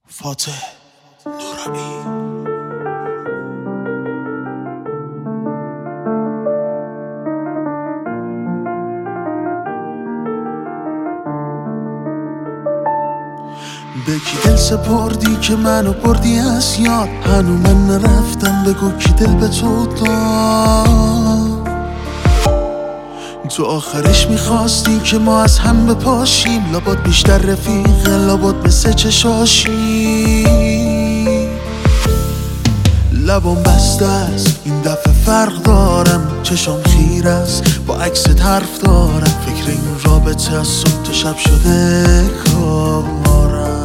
فاتح نورانی. به کی دل سپردی که منو بردی از یاد؟ هنو من نرفتم، بگو کی دل به تو داد؟ تو آخرش میخواستی که ما از هم بپاشیم، لابد بیشتر رفیقه، لابد مثل چشاشی. لبام بسته است این دفعه فرق دارم، چشام خیره است با عکست حرف دارم. فکر این رابطه از صبح تا شب شده کارم.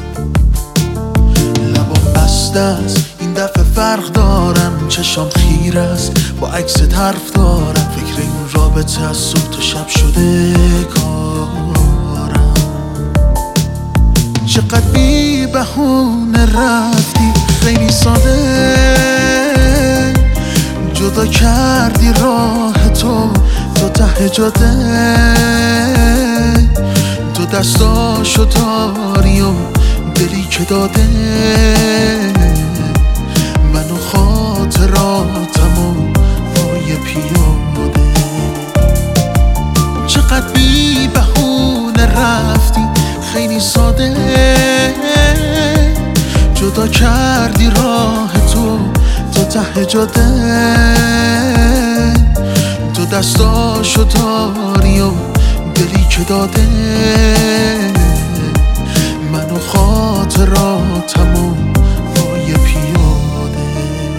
لبام بسته است این دفعه فرق دارم، چشام خیره است با عکست حرف دارم. فکر این رابطه از صبح تا شب شده کارم. چقدر بی بهونه رفتی، خیلی ساده جدا کردی راه تو ته جاده. تو دستاشو داری و دلی که داده، من و خاطراتم و پای پیاده. چقدر بی بهونه رفتی، خیلی ساده جدا کردی راه تو ته جاده. تو دستاشو داری و دلی که داده، من و خاطراتم و پای پیاده.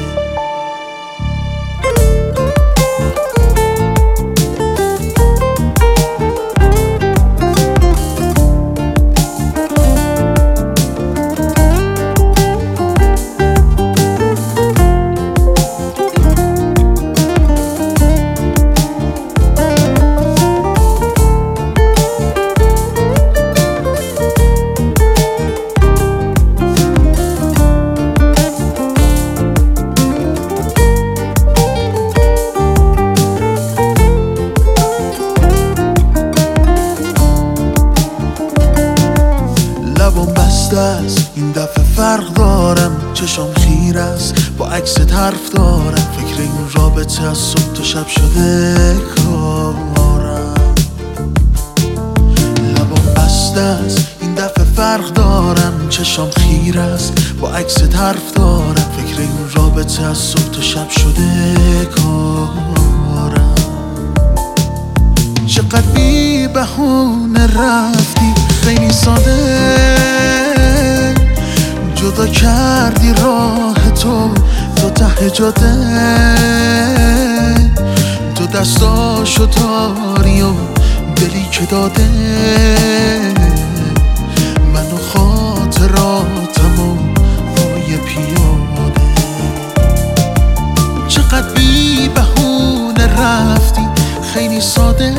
لبام بسته است این دفعه فرق دارم، چشام خیره است با عکست حرف دارم. فکر این رابطه از صبح تا شب شده کارم. لبام بسته است این دفعه فرق دارم، چشام خیره است با عکست حرف دارم. فکر این رابطه از صبح تا شب شده کارم. چقدر بی بهونه رفتی، خیلی ساده جدا کردی راه تو ته جاده. تو دستاشو داری و دلی که داده، من و خاطراتم و پای پیاده. چقدر بی بهونه رفتی، خیلی ساده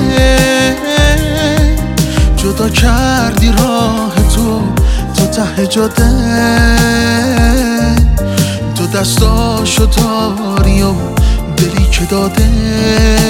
جدا کردی راه تو ته جاده. تو دستاشو داری و دلی که داده،